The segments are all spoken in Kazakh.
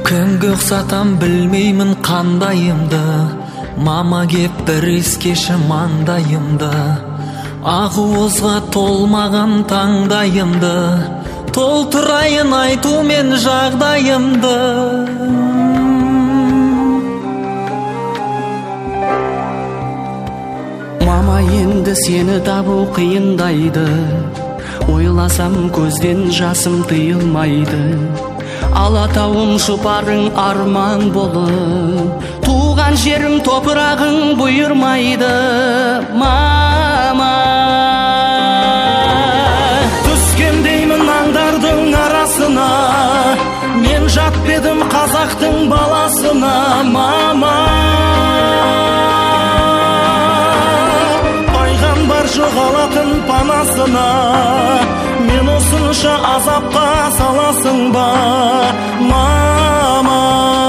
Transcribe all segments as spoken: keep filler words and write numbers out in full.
Кімге ұқсатам білмеймін қандайымды, мама кеп бір искеші маңдайымды. Ағуызға толмаған таңдайымды, толтырайын айтумен жағдайымды. Мама, енді сені табу қиындайды, ойласам көзден жасым тыйылмайды. Алатауым жұпарың арман болып, туған жерім топырағың бұйырмайды. Мама, түскендеймін аңдардың арасына, мен жатпедім қазақтың баласына. Мама, пайғамбар жоғалатын панасына, мен осынша азапқа саласың ба? Мама,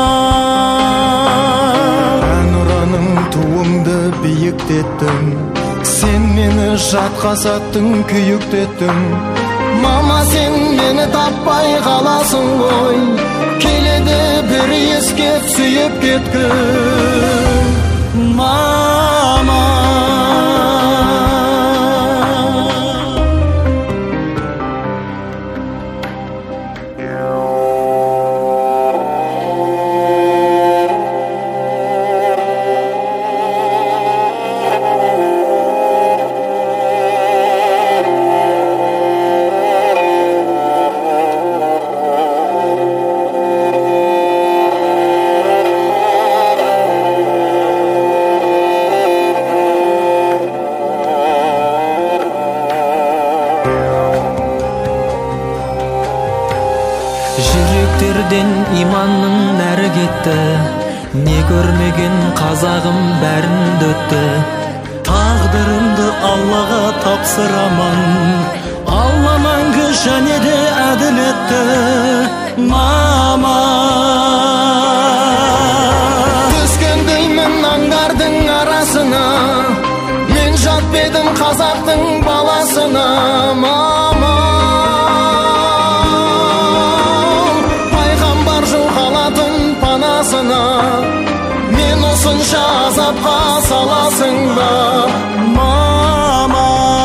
әнұраның туыңды биіктеттің, сен мені жатқа саттың, күйіктеттің. Мама, сен мені таппай қаласың ғой, келеді бір ескеп сүйіп кеткін. Мама, жүректерден иманның нәрі кетті, не көрмеген қазағым бәрін дөтті. Тағдырымды Аллаға тапсырамын, Алла мәңгі және де әділетті. Мама, түскендеймін аңдардың арасына, мен жатпедім қазақтың баласына. Мама, пайғамбар жоғалатын панасына, мен осынша азапқа саласың ба? Мама,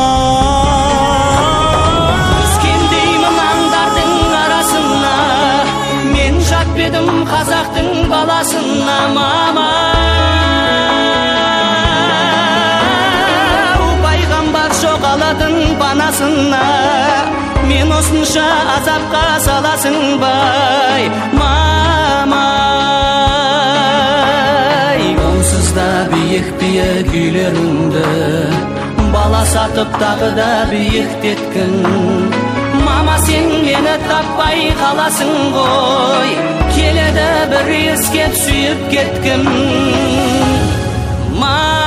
түскендеймін аңдардың арасына, мен жатпедім қазақтың баласына. Мама, пайғамбар жоғалатын панасына, мен осынша азапқа саласың бай. Мама, онсыз да биік биік үйлеріңді, бала сатып тағы да биіктеткін. Мама, сен мені таппай қаласың ғой, келеді бір ескеп сүйіп кеткім. Мама,